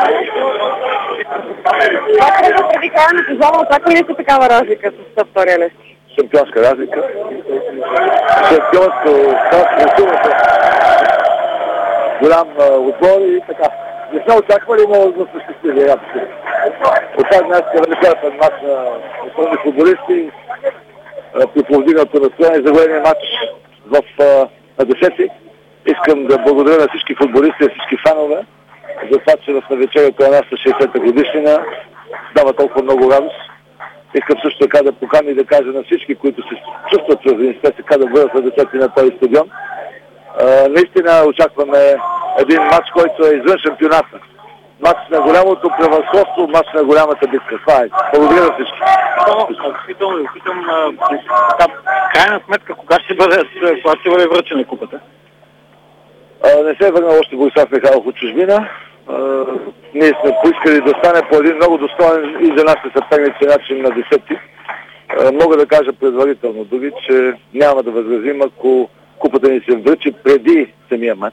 Това трябва преди края на сезона, очаква ли се такава разлика с втория лист? Шампионска разлика. Шампионско красивата. Голям отбор и така. Не сме очаквали, но сме щастливи. От тази днес е великолепен матч на основни футболисти. При повдигнато настроение за големия матч на 10. Искам да благодаря на всички футболисти и всички фанове за това, че в навечерието на нашата 60-та годишнина дава толкова много радост. Искам също така да поканя и да кажа на всички, които се чувстват свързани с ТСК, да бъдат на 10 на този стадион. Наистина очакваме един матч, който е извън шампионата. Матч на голямото превъзходство, матч на голямата битка. Това е. Благодаря на всички. Питам, крайна сметка, когато ще бъде връчена купата? Не се е върнал още Борислав Михайлов от чужбина. Ние сме поискали да стане по един много достоен и за нашите съперници начин на 10. Мога да кажа предварително дори, че няма да възразим, ако купата ни се връчи преди самия матч,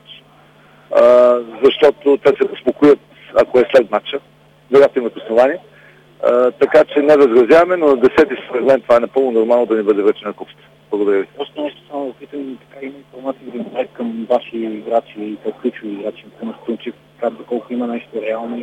защото те се успокоят, ако е след матча. Вероятно имат основание. Така че не възразяваме, но на 10 според мен това е напълно нормално да ни бъде връчена купата. Благодаря ви. Просто нещо само да питам, така има информация да към ваши играчи и ключови играчи, към Стунчев, доколко има нещо реално.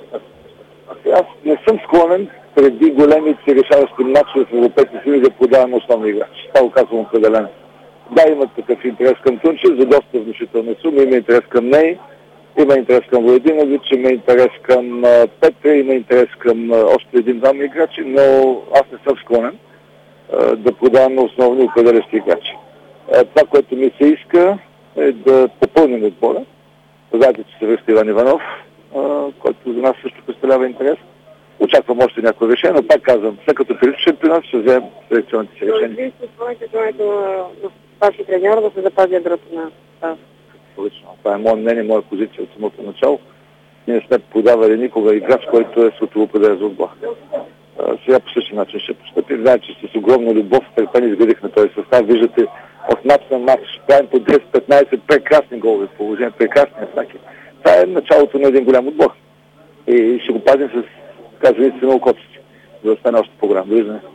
Аз не съм склонен преди големите решаващи матчове в Европейския съюз да подавам основни играчи. Това го казвам определено. Да, имат такъв интерес към Тунчев за доста внушителна сума, има интерес към нея, има интерес към Владимирович, има интерес към Петре, има интерес към още един-двама играчи, но аз не съм склонен да продаваме основни определящи играчи. Това, което ми се иска, е да попълним отбора. Знаете, че се връща Иван Иванов, който за нас също представлява интерес. Очаквам още някои решения, но пак казвам, след като приключи шампионат, ще вземем селекционните си решения. Вие ще спомните времето на вашия треньор да се запази ядрото на състава? Това е мое мнение, моя позиция от самото начало. Ние не сме подавали никога играч, който е светоопределен за отбор. Сега по същия начин ще постъпим. Знаете, че с огромна любов, търпение изградихме този състав. Виждате, от матч на матч правим по 10-15 прекрасни голови в положение, прекрасни атаки. Това е началото на един голям отбор. И ще го пазим с казаници на окоците, за да стане още по-голям. Довиждане.